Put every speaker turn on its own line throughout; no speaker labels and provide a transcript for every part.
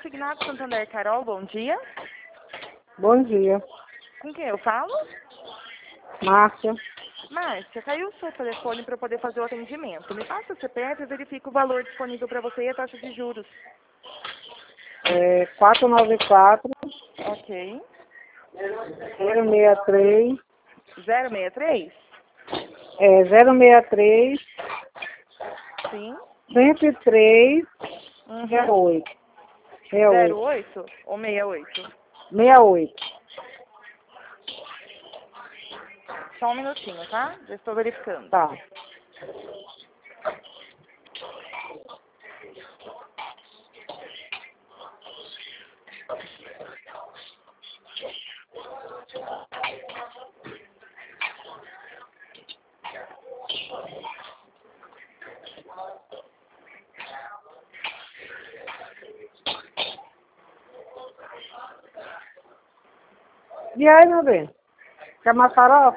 Consignado Santander, Carol, bom dia.
Bom dia,
Com quem eu falo?
Márcia.
Márcia, caiu o seu telefone para eu poder fazer o atendimento. Me passa o CPF e verifica o valor disponível para você e a taxa de juros.
494
Ok.
063
063?
063
Sim.
103
Uhum.
08
08 ou 68?
68.
Só um minutinho, tá? Já estou verificando.
Tá. E aí, meu bem? Quer uma farofa?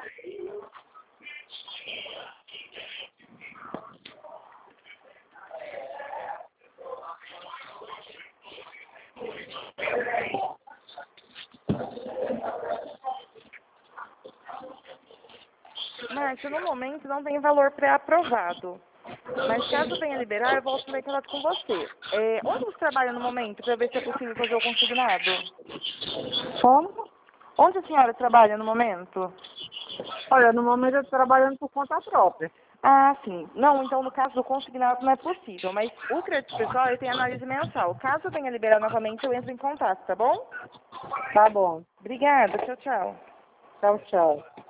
Márcia, no momento não tem valor pré-aprovado. Mas caso venha liberar, eu volto a entrar em contato com você. Onde você trabalha no momento para ver se é possível fazer o consignado?
Como?
Onde a senhora trabalha no momento?
Olha, no momento eu estou trabalhando por conta própria.
Ah, sim. Não, então no caso do consignado não é possível, mas o crédito pessoal ele tem análise mensal. Caso venha liberar novamente, eu entro em contato, tá bom?
Tá bom.
Obrigada, tchau, tchau.
Tchau, tchau.